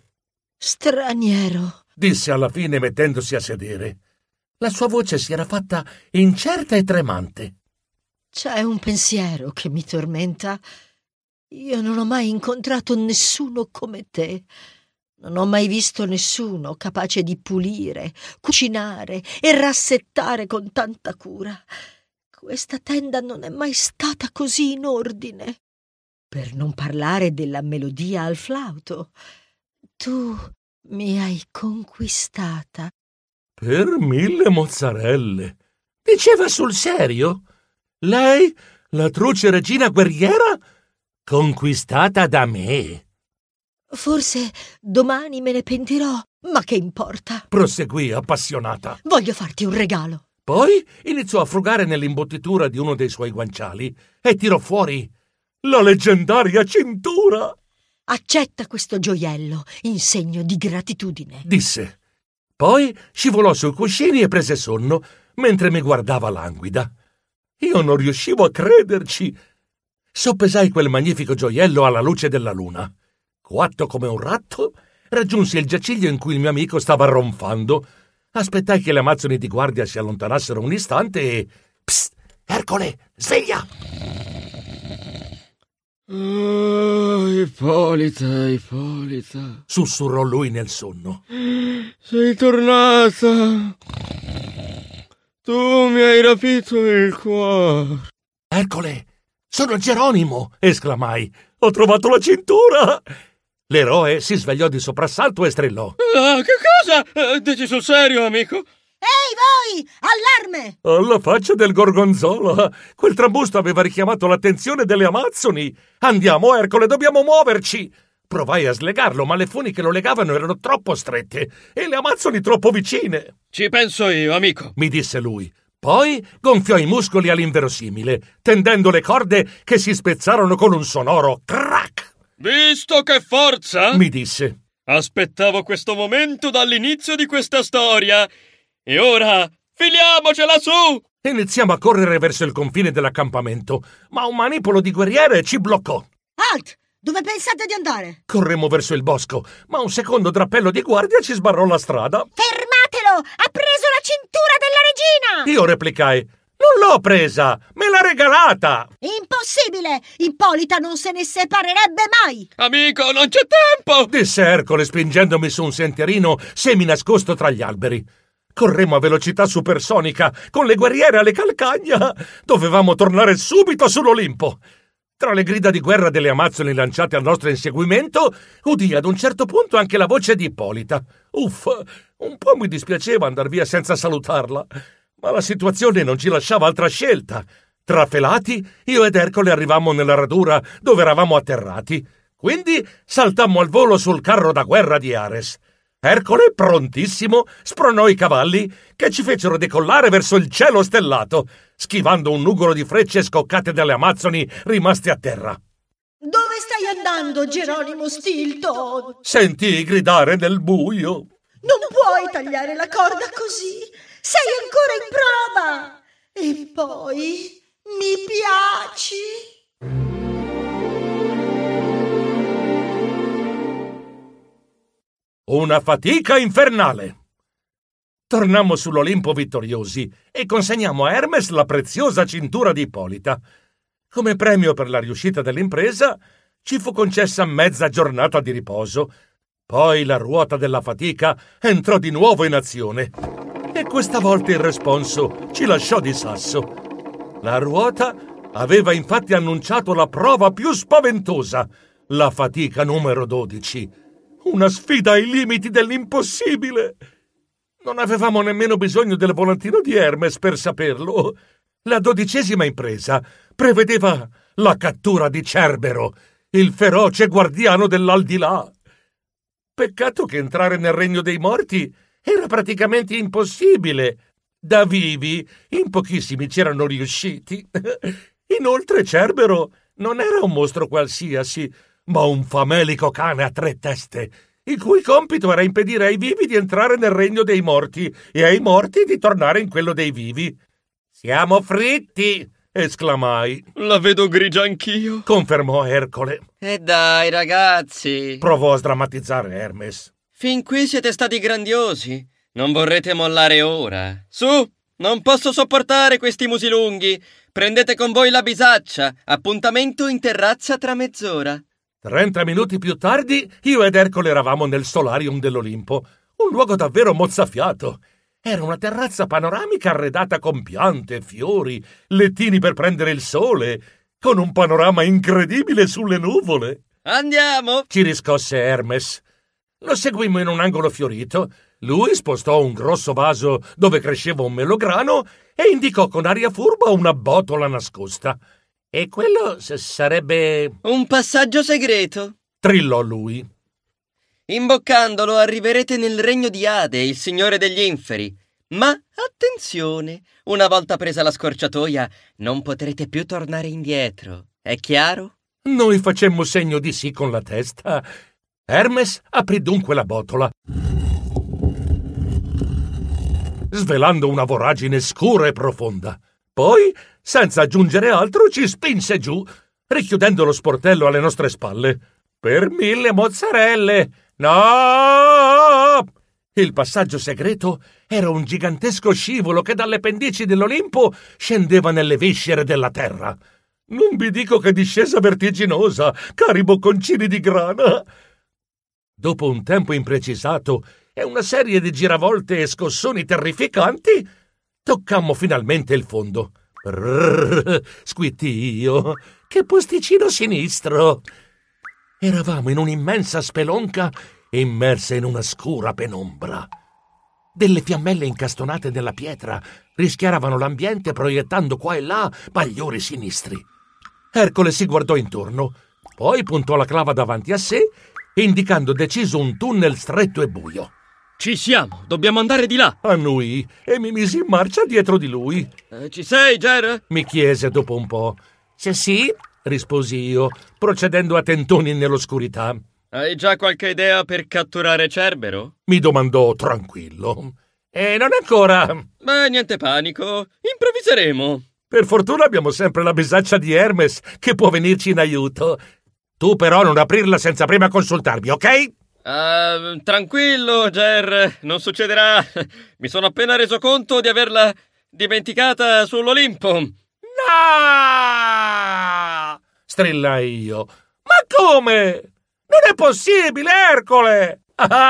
Straniero, Disse alla fine mettendosi a sedere. La sua voce si era fatta incerta e tremante. c'è un pensiero che mi tormenta. Io non ho mai incontrato nessuno come te. Non ho mai visto nessuno capace di pulire, cucinare e rassettare con tanta cura. Questa tenda non è mai stata così in ordine. Per non parlare della melodia al flauto. Tu mi hai conquistata. Per 1000 mozzarelle. Diceva sul serio? Lei, la truce regina guerriera, conquistata da me. Forse domani me ne pentirò, ma che importa? Proseguì appassionata. Voglio farti un regalo. Poi iniziò a frugare nell'imbottitura di uno dei suoi guanciali e tirò fuori la leggendaria cintura. Accetta questo gioiello in segno di gratitudine. Disse. Poi scivolò sui cuscini e prese sonno mentre mi guardava languida. Io non riuscivo a crederci. Soppesai quel magnifico gioiello alla luce della luna. Coatto come un ratto, raggiunsi il giaciglio in cui il mio amico stava ronfando. Aspettai che le amazzoni di guardia si allontanassero un istante e... Psst! Ercole, sveglia! Oh, Ippolita, Sussurrò lui nel sonno. sei tornata. Tu mi hai rapito il cuore. Ercole, sono Geronimo! Esclamai. Ho trovato la cintura! L'eroe si svegliò di soprassalto e strillò. Che cosa? Dici sul serio, amico? Ehi voi! Allarme! Alla faccia del gorgonzola! Quel trambusto aveva richiamato l'attenzione delle amazzoni! Andiamo, Ercole, dobbiamo muoverci! Provai a slegarlo, ma le funi che lo legavano erano troppo strette e le amazzoni troppo vicine. Ci penso io, amico. Mi disse lui. Poi gonfiò i muscoli all'inverosimile, tendendo le corde che si spezzarono con un sonoro crack. Visto che forza? Mi disse. Aspettavo questo momento dall'inizio di questa storia. E ora, filiamocela su! Iniziamo a correre verso il confine dell'accampamento, ma un manipolo di guerriere ci bloccò. Alt! Dove pensate di andare? Corremmo verso il bosco, ma un secondo drappello di guardia ci sbarrò la strada. Fermatelo! Ha preso la cintura della regina! Io replicai. Non l'ho presa, me l'ha regalata! Impossibile! Ippolita non se ne separerebbe mai! Amico, non c'è tempo! Disse Ercole spingendomi su un sentierino seminascosto tra gli alberi. Corremmo a velocità supersonica, con le guerriere alle calcagna. Dovevamo tornare subito sull'Olimpo. Tra le grida di guerra delle amazzoni lanciate al nostro inseguimento, udii ad un certo punto anche la voce di Ippolita. Uffa, un po' mi dispiaceva andar via senza salutarla, ma la situazione non ci lasciava altra scelta. Trafelati, io ed Ercole arrivammo nella radura dove eravamo atterrati. Quindi saltammo al volo sul carro da guerra di Ares. Ercole, prontissimo, spronò i cavalli che ci fecero decollare verso il cielo stellato, schivando un nugolo di frecce scoccate dalle amazzoni rimaste a terra. Dove stai andando, Geronimo Stilton? Sentii gridare nel buio. Non puoi tagliare la corda così! Sei ancora in prova! E poi mi piaci! Una fatica infernale. Tornammo sull'Olimpo vittoriosi e consegnammo a Hermes la preziosa cintura di Ippolita. Come premio per la riuscita dell'impresa, ci fu concessa mezza giornata di riposo. Poi la ruota della fatica entrò di nuovo in azione. E questa volta il responso ci lasciò di sasso. La ruota aveva infatti annunciato la prova più spaventosa, la fatica numero 12. Una sfida ai limiti dell'impossibile. Non avevamo nemmeno bisogno del volantino di Hermes per saperlo. La 12ª impresa prevedeva la cattura di Cerbero, il feroce guardiano dell'aldilà. Peccato che entrare nel regno dei morti era praticamente impossibile. Da vivi, in pochissimi c'erano riusciti. Inoltre Cerbero non era un mostro qualsiasi, ma un famelico cane a 3 teste, il cui compito era impedire ai vivi di entrare nel regno dei morti e ai morti di tornare in quello dei vivi. «Siamo fritti!» esclamai. La vedo grigia anch'io, confermò Ercole. E dai, ragazzi! Provò a sdrammatizzare Hermes. Fin qui siete stati grandiosi. Non vorrete mollare ora? Su! Non posso sopportare questi musi lunghi. Prendete con voi la bisaccia. Appuntamento in terrazza tra mezz'ora. 30 minuti più tardi, io ed Ercole eravamo nel solarium dell'Olimpo, un luogo davvero mozzafiato. Era una terrazza panoramica arredata con piante, fiori, lettini per prendere il sole, con un panorama incredibile sulle nuvole. Andiamo! Ci riscosse Hermes. Lo seguimmo in un angolo fiorito. Lui spostò un grosso vaso dove cresceva un melograno e indicò con aria furba una botola nascosta. «E quello sarebbe...» Un passaggio segreto, trillò lui. Imboccandolo arriverete nel regno di Ade, il signore degli inferi. Ma attenzione, una volta presa la scorciatoia non potrete più tornare indietro. È chiaro? Noi facemmo segno di sì con la testa. Hermes aprì dunque la botola, svelando una voragine scura e profonda. Poi, senza aggiungere altro, ci spinse giù, richiudendo lo sportello alle nostre spalle. «Per 1000 mozzarelle! No!» Il passaggio segreto era un gigantesco scivolo che dalle pendici dell'Olimpo scendeva nelle viscere della terra. Non vi dico che discesa vertiginosa, cari bocconcini di grana! Dopo un tempo imprecisato e una serie di giravolte e scossoni terrificanti, toccammo finalmente il fondo. «Brrr», squittì io. «Che posticino sinistro!» Eravamo in un'immensa spelonca immersa in una scura penombra. Delle fiammelle incastonate nella pietra rischiaravano l'ambiente proiettando qua e là bagliori sinistri. Ercole si guardò intorno, poi puntò la clava davanti a sé, indicando deciso un tunnel stretto e buio. Ci siamo, dobbiamo andare di là. Annui e mi misi in marcia dietro di lui. Ci sei, Ger? Mi chiese dopo un po'. Sì, risposi io, procedendo a tentoni nell'oscurità. Hai già qualche idea per catturare Cerbero? Mi domandò tranquillo. E non ancora. Beh, niente panico, improvviseremo. Per fortuna abbiamo sempre la bisaccia di Hermes che può venirci in aiuto. Tu però non aprirla senza prima consultarmi, ok? Tranquillo, Ger, non succederà. Mi sono appena reso conto di averla dimenticata sull'Olimpo. No! Strillai io. Ma come? Non è possibile, Ercole!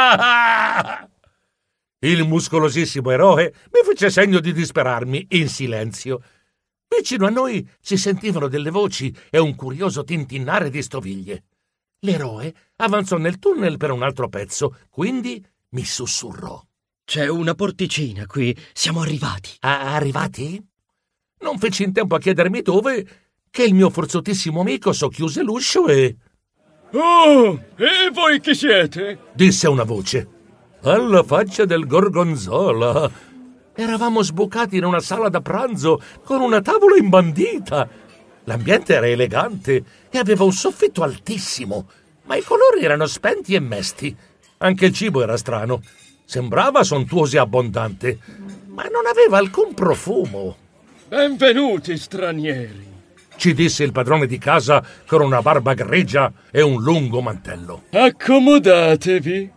Il muscolosissimo eroe mi fece segno di disperarmi in silenzio. Vicino a noi si sentivano delle voci e un curioso tintinnare di stoviglie. L'eroe avanzò nel tunnel per un altro pezzo, quindi mi sussurrò. C'è una porticina qui, siamo arrivati. Arrivati? Non feci in tempo a chiedermi dove, che il mio forzutissimo amico socchiuse l'uscio e... Oh, e voi chi siete? Disse una voce. alla faccia del gorgonzola. Eravamo sbucati in una sala da pranzo con una tavola imbandita. L'ambiente era elegante e aveva un soffitto altissimo, ma i colori erano spenti e mesti. Anche il cibo era strano. Sembrava sontuoso e abbondante, ma non aveva alcun profumo. Benvenuti, stranieri, Ci disse il padrone di casa con una barba grigia e un lungo mantello. accomodatevi.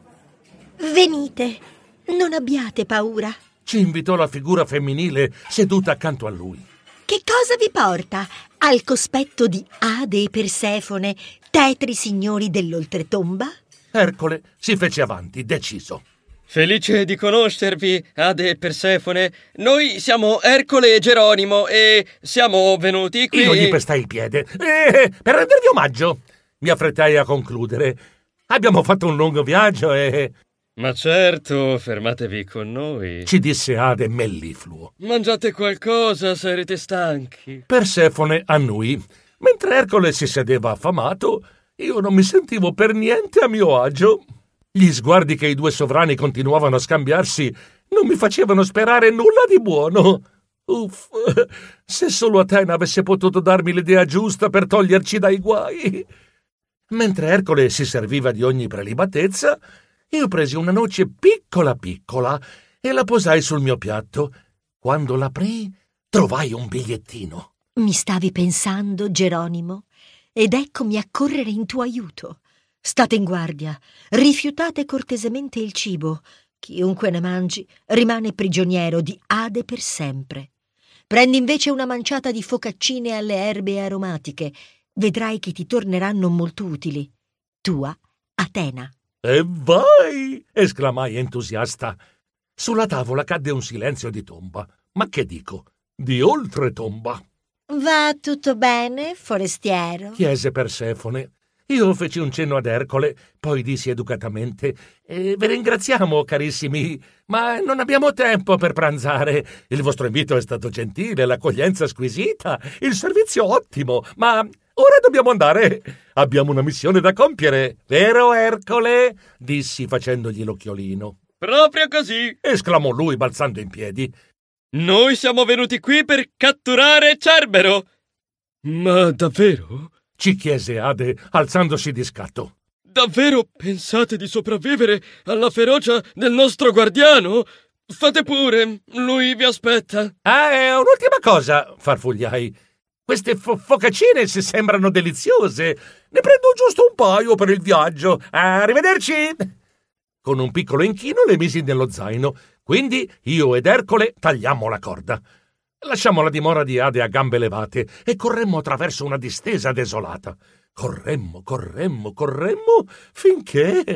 Venite, non abbiate paura. Ci invitò la figura femminile seduta accanto a lui. Che cosa vi porta al cospetto di Ade e Persefone, tetri signori dell'oltretomba? Ercole si fece avanti, deciso. Felice di conoscervi, Ade e Persefone. Noi siamo Ercole e Geronimo e siamo venuti qui... Io gli pestai il piede. Per rendervi omaggio, mi affrettai a concludere. Abbiamo fatto un lungo viaggio e... Ma certo, fermatevi con noi. ci disse Ade mellifluo. Mangiate qualcosa, sarete stanchi. Persefone annui. Mentre Ercole si sedeva affamato, io non mi sentivo per niente a mio agio. Gli sguardi che i due sovrani continuavano a scambiarsi non mi facevano sperare nulla di buono. Uff, se solo Atena avesse potuto darmi l'idea giusta per toglierci dai guai. Mentre Ercole si serviva di ogni prelibatezza, io presi una noce piccola piccola e la posai sul mio piatto. Quando l'aprii, trovai un bigliettino. Mi stavi pensando, Geronimo, ed eccomi a correre in tuo aiuto. State in guardia, rifiutate cortesemente il cibo. Chiunque ne mangi rimane prigioniero di Ade per sempre. Prendi invece una manciata di focaccine alle erbe aromatiche. Vedrai che ti torneranno molto utili. Tua Atena. E vai! Esclamai entusiasta. Sulla tavola cadde un silenzio di tomba. Ma che dico? Di oltretomba. Va tutto bene, forestiero? Chiese Persefone. Io feci un cenno ad Ercole, poi dissi educatamente: vi ringraziamo, carissimi, ma non abbiamo tempo per pranzare. Il vostro invito è stato gentile, l'accoglienza squisita, il servizio ottimo, ma ora dobbiamo andare. Abbiamo una missione da compiere, vero Ercole? Dissi facendogli l'occhiolino. Proprio così. Esclamò lui balzando in piedi. Noi siamo venuti qui per catturare Cerbero. Ma davvero? Ci chiese Ade, alzandosi di scatto. Davvero pensate di sopravvivere alla ferocia del nostro guardiano? Fate pure, lui vi aspetta. Un'ultima cosa, farfugliai. Queste focaccine si sembrano deliziose. Ne prendo giusto un paio per il viaggio. Arrivederci! Con un piccolo inchino le misi nello zaino. Quindi io ed Ercole tagliammo la corda. Lasciammo la dimora di Ade a gambe levate e corremmo attraverso una distesa desolata. Corremmo, finché...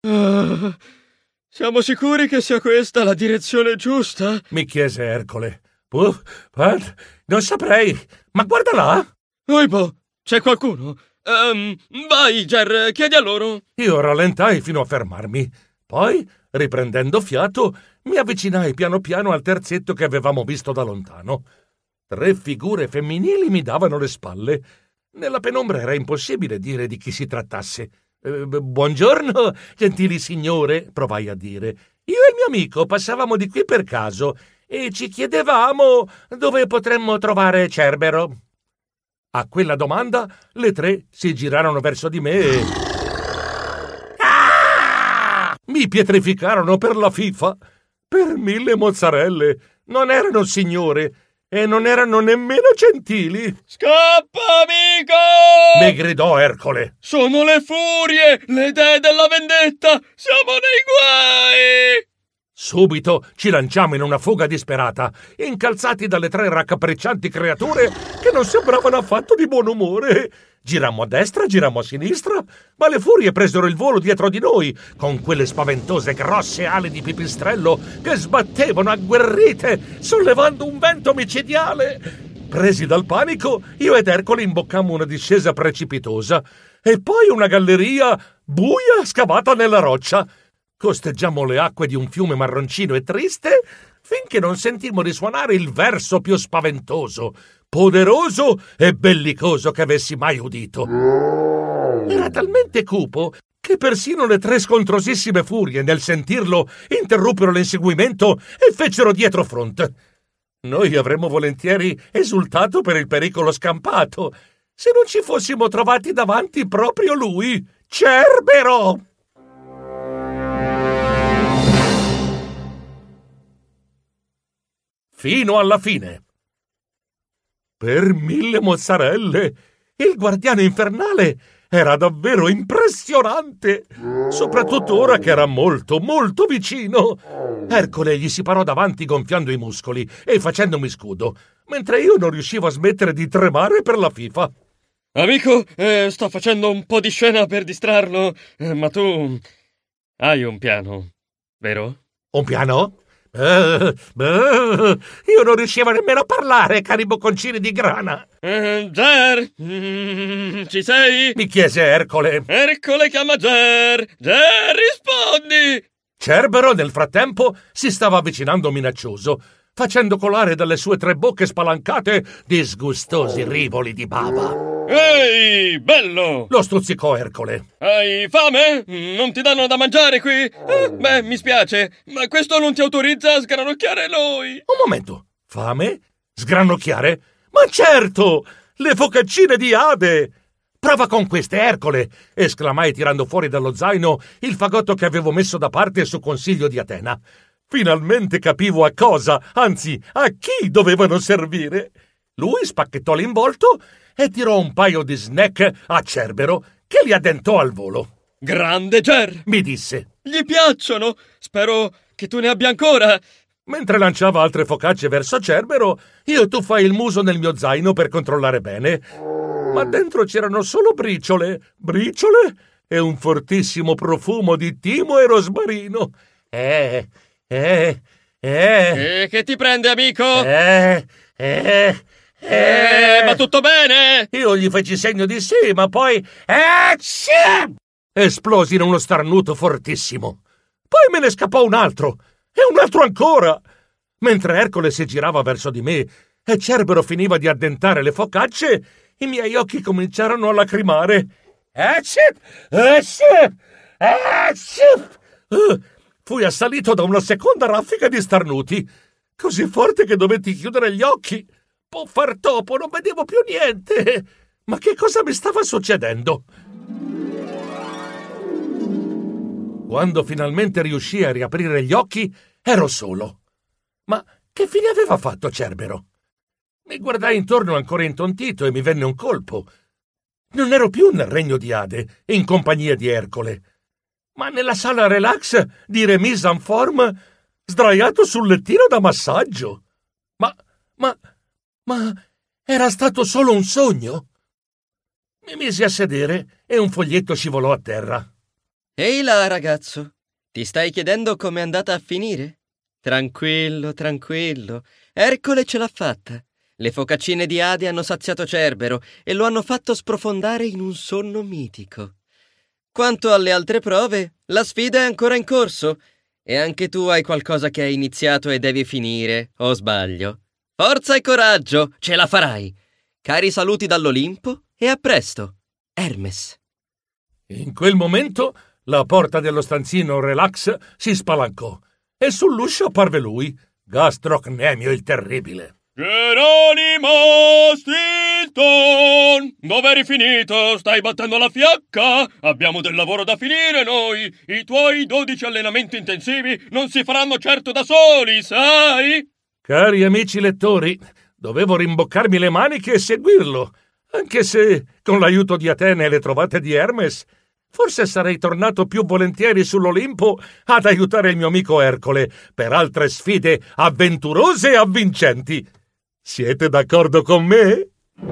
Siamo sicuri che sia questa la direzione giusta? mi chiese Ercole. Non saprei, ma guarda là! Oibo, c'è qualcuno? Vai, Ger, chiedi a loro. Io rallentai fino a fermarmi. Poi, riprendendo fiato, mi avvicinai piano piano al terzetto che avevamo visto da lontano. 3 figure femminili mi davano le spalle. Nella penombra era impossibile dire di chi si trattasse. Buongiorno, gentili signore, provai a dire. Io e il mio amico passavamo di qui per caso e ci chiedevamo dove potremmo trovare Cerbero. A quella domanda le 3 si girarono verso di me e... mi pietrificarono per la fifa. Per 1000 mozzarelle. Non erano signore e non erano nemmeno gentili. Scappa, amico! Mi gridò Ercole. Sono le furie, le dee della vendetta! Siamo nei guai! Subito ci lanciamo in una fuga disperata, incalzati dalle 3 raccapriccianti creature che non sembravano affatto di buon umore. Girammo a destra, girammo a sinistra, ma le furie presero il volo dietro di noi, con quelle spaventose grosse ali di pipistrello che sbattevano agguerrite, sollevando un vento micidiale. Presi dal panico, io ed Ercole imboccammo una discesa precipitosa e poi una galleria buia scavata nella roccia. Costeggiammo le acque di un fiume marroncino e triste finché non sentimmo risuonare il verso più spaventoso, poderoso e bellicoso che avessi mai udito. Era talmente cupo che persino le 3 scontrosissime furie, nel sentirlo, interruppero l'inseguimento e fecero dietro front. Noi avremmo volentieri esultato per il pericolo scampato, se non ci fossimo trovati davanti proprio lui, Cerbero! Fino alla fine. Per 1000 mozzarelle, il guardiano infernale era davvero impressionante, soprattutto ora che era molto, molto vicino. Ercole gli si parò davanti gonfiando i muscoli e facendomi scudo, mentre io non riuscivo a smettere di tremare per la fifa. Amico, sto facendo un po' di scena per distrarlo, ma tu hai un piano, vero? Un piano? Io non riuscivo nemmeno a parlare, cari bocconcini di grana. Ger, ci sei? Mi chiese Ercole. Ercole chiama Ger. Ger, rispondi! Cerbero, nel frattempo, si stava avvicinando minaccioso, facendo colare dalle sue 3 bocche spalancate disgustosi rivoli di bava. Ehi, bello! Lo stuzzicò Ercole. Hai fame? Non ti danno da mangiare qui? Beh, mi spiace, ma questo non ti autorizza a sgranocchiare noi. Un momento. Fame? Sgranocchiare? Ma certo! Le focaccine di Ade! Prova con queste, Ercole! Esclamai tirando fuori dallo zaino il fagotto che avevo messo da parte su consiglio di Atena. Finalmente capivo a cosa, anzi a chi dovevano servire. Lui spacchettò l'involto e tirò un paio di snack a Cerbero che li addentò al volo. Grande Ger! Mi disse. Gli piacciono! Spero che tu ne abbia ancora! Mentre lanciava altre focacce verso Cerbero, io tuffai il muso nel mio zaino per controllare bene. Ma dentro c'erano solo briciole e un fortissimo profumo di timo e rosmarino. Che ti prende, amico? Va tutto bene? Io gli feci segno di sì, ma poi... esplosi in uno starnuto fortissimo. Poi me ne scappò un altro, e un altro ancora. Mentre Ercole si girava verso di me e Cerbero finiva di addentare le focacce, i miei occhi cominciarono a lacrimare. Fui assalito da una seconda raffica di starnuti, così forte che dovetti chiudere gli occhi. Po' far topo, non vedevo più niente. Ma che cosa mi stava succedendo? Quando finalmente riuscii a riaprire gli occhi, ero solo. Ma che fine aveva fatto Cerbero? Mi guardai intorno ancora intontito e mi venne un colpo. Non ero più nel regno di Ade, in compagnia di Ercole, ma nella sala relax di Remise en Forme, sdraiato sul lettino da massaggio. Ma era stato solo un sogno? Mi misi a sedere e un foglietto scivolò a terra. Ehi là, ragazzo, ti stai chiedendo com'è andata a finire? Tranquillo, tranquillo, Ercole ce l'ha fatta. Le focaccine di Ade hanno saziato Cerbero e lo hanno fatto sprofondare in un sonno mitico. Quanto alle altre prove, la sfida è ancora in corso e anche tu hai qualcosa che hai iniziato e devi finire, o sbaglio? Forza e coraggio, ce la farai! Cari saluti dall'Olimpo e a presto, Hermes. In quel momento la porta dello stanzino relax si spalancò e sull'uscio apparve lui, Gastrocnemio il Terribile. Geronimo Stilton! Dove eri finito? Stai battendo la fiacca? Abbiamo del lavoro da finire noi! I tuoi 12 allenamenti intensivi non si faranno certo da soli, sai? Cari amici lettori, dovevo rimboccarmi le maniche e seguirlo, anche se, con l'aiuto di Atene e le trovate di Hermes, forse sarei tornato più volentieri sull'Olimpo ad aiutare il mio amico Ercole per altre sfide avventurose e avvincenti. Siete d'accordo con me?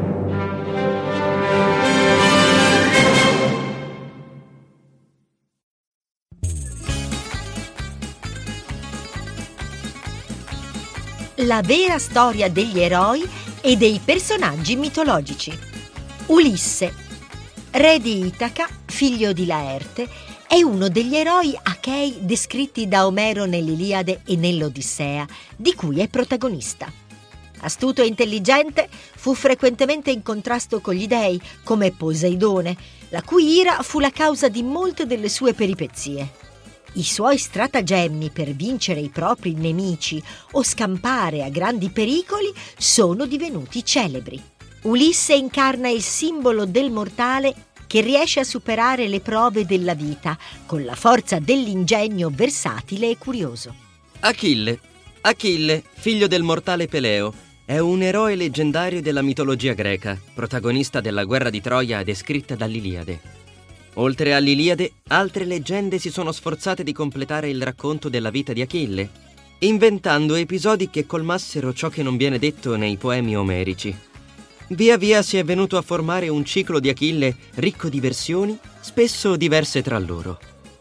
La vera storia degli eroi e dei personaggi mitologici. Ulisse, re di Itaca, figlio di Laerte, è uno degli eroi achei descritti da Omero nell'Iliade e nell'Odissea, di cui è protagonista. Astuto e intelligente, fu frequentemente in contrasto con gli dei, come Poseidone, la cui ira fu la causa di molte delle sue peripezie. I suoi stratagemmi per vincere i propri nemici o scampare a grandi pericoli sono divenuti celebri. Ulisse incarna il simbolo del mortale che riesce a superare le prove della vita con la forza dell'ingegno versatile e curioso. Achille, figlio del mortale Peleo, è un eroe leggendario della mitologia greca, protagonista della guerra di Troia descritta dall'Iliade. Oltre all'Iliade, altre leggende si sono sforzate di completare il racconto della vita di Achille, inventando episodi che colmassero ciò che non viene detto nei poemi omerici. Via via si è venuto a formare un ciclo di Achille ricco di versioni, spesso diverse tra loro.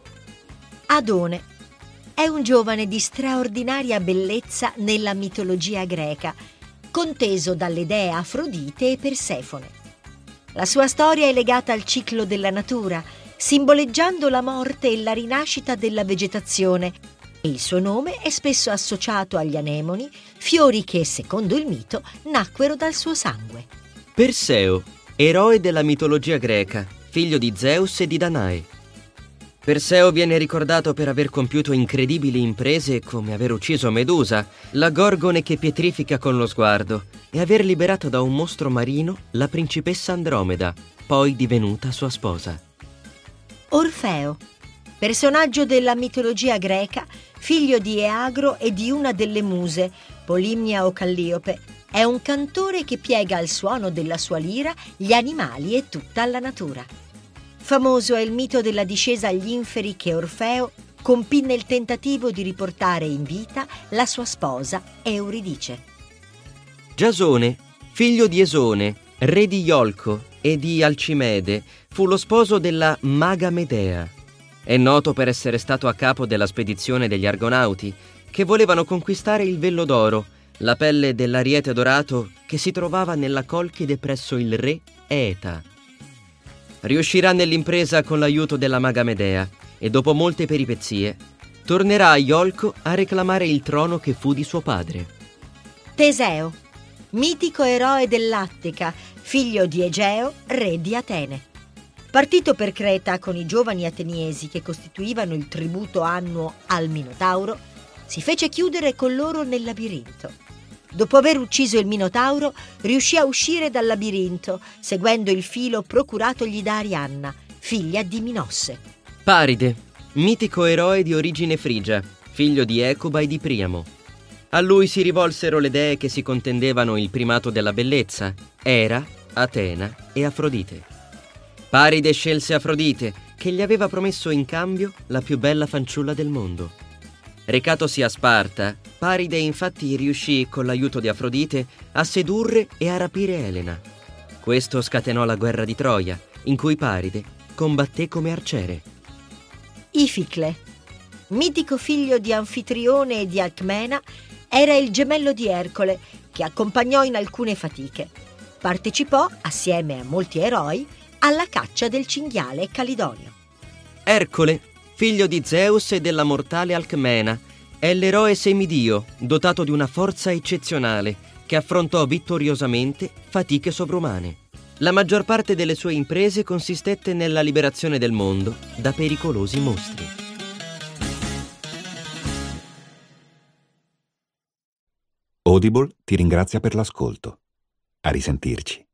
Adone è un giovane di straordinaria bellezza nella mitologia greca, conteso dalle dee Afrodite e Persefone. La sua storia è legata al ciclo della natura, simboleggiando la morte e la rinascita della vegetazione, e il suo nome è spesso associato agli anemoni, fiori che, secondo il mito, nacquero dal suo sangue. Perseo, eroe della mitologia greca, figlio di Zeus e di Danae. Perseo viene ricordato per aver compiuto incredibili imprese come aver ucciso Medusa, la gorgone che pietrifica con lo sguardo, e aver liberato da un mostro marino la principessa Andromeda, poi divenuta sua sposa. Orfeo, personaggio della mitologia greca, figlio di Eagro e di una delle muse, Polimnia o Calliope, è un cantore che piega al suono della sua lira gli animali e tutta la natura. Famoso è il mito della discesa agli inferi che Orfeo compì nel tentativo di riportare in vita la sua sposa Euridice. Giasone, figlio di Esone, re di Iolco e di Alcimede, fu lo sposo della maga Medea. È noto per essere stato a capo della spedizione degli Argonauti, che volevano conquistare il vello d'oro, la pelle dell'ariete dorato che si trovava nella colchide presso il re Eta. Riuscirà nell'impresa con l'aiuto della maga Medea e dopo molte peripezie tornerà a Iolco a reclamare il trono che fu di suo padre. Teseo, mitico eroe dell'Attica, figlio di Egeo, re di Atene. Partito per Creta con i giovani ateniesi che costituivano il tributo annuo al Minotauro, si fece chiudere con loro nel labirinto. Dopo aver ucciso il Minotauro, riuscì a uscire dal labirinto, seguendo il filo procuratogli da Arianna, figlia di Minosse. Paride, mitico eroe di origine frigia, figlio di Ecuba e di Priamo. A lui si rivolsero le dee che si contendevano il primato della bellezza, Era, Atena e Afrodite. Paride scelse Afrodite, che gli aveva promesso in cambio la più bella fanciulla del mondo. Recatosi a Sparta, Paride infatti riuscì, con l'aiuto di Afrodite, a sedurre e a rapire Elena. Questo scatenò la guerra di Troia, in cui Paride combatté come arciere. Ificle, mitico figlio di Anfitrione e di Alcmena, era il gemello di Ercole, che accompagnò in alcune fatiche. Partecipò, assieme a molti eroi, alla caccia del cinghiale Calidonio. Ercole, figlio di Zeus e della mortale Alcmena, è l'eroe semidio, dotato di una forza eccezionale, che affrontò vittoriosamente fatiche sovrumane. La maggior parte delle sue imprese consistette nella liberazione del mondo da pericolosi mostri. Audible ti ringrazia per l'ascolto. A risentirci.